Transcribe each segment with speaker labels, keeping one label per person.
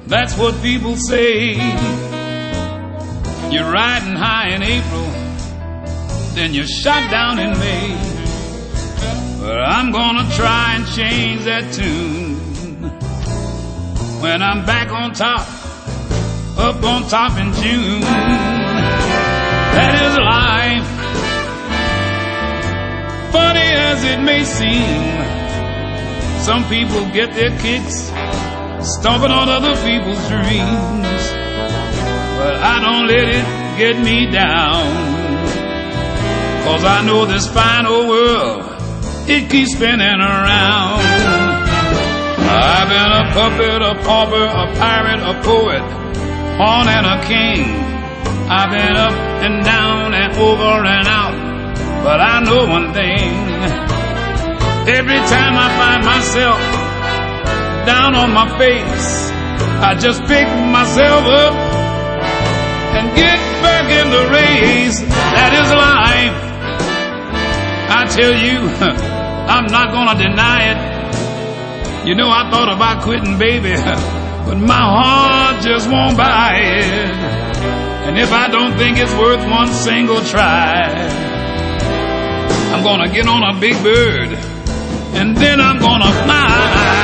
Speaker 1: That's what people say. You're riding high in April, then you're shot down in May. But I'm gonna try and change that tune when I'm back on top, up on top in June. That is life, funny as it may seem. Some people get their kicks stomping on other people's dreams, but I don't let it get me down, 'cause I know this fine old world, it keeps spinning around. I've been a puppet, a pauper, a pirate, a poet, pawn and a king. I've been up and down and over and out, but I know one thing. Every time I find myself down on my face, I just pick myself up and get back in the race. That is life. I tell you, I'm not gonna deny it. You know, I thought about quitting, baby, but my heart just won't buy it. And if I don't think it's worth one single try, I'm gonna get on a big bird and then I'm gonna fly.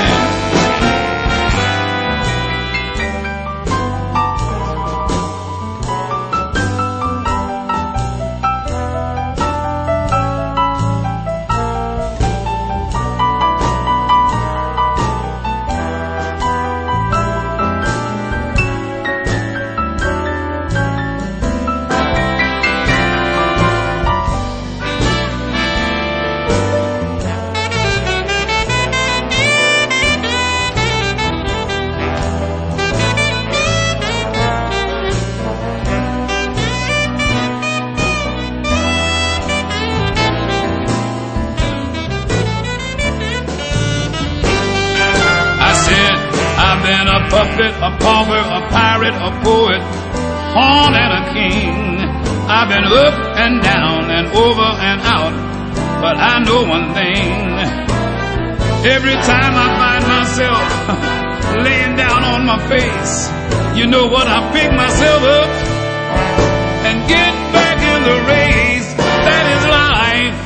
Speaker 1: A puppet, a pauper, a pirate, a poet, pawn and a king. I've been up and down and over and out, but I know one thing. Every time I find myself laying down on my face, you know what, I pick myself up and get back in the race. That is life.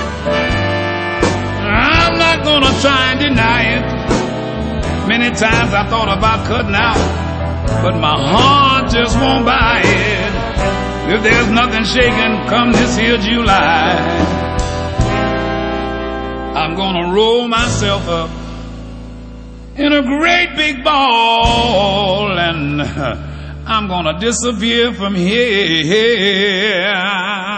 Speaker 1: I'm not gonna try and deny it. Many times I thought about cutting out, but my heart just won't buy it. If there's nothing shaking come this here July, I'm gonna roll myself up in a great big ball, and I'm gonna disappear from here.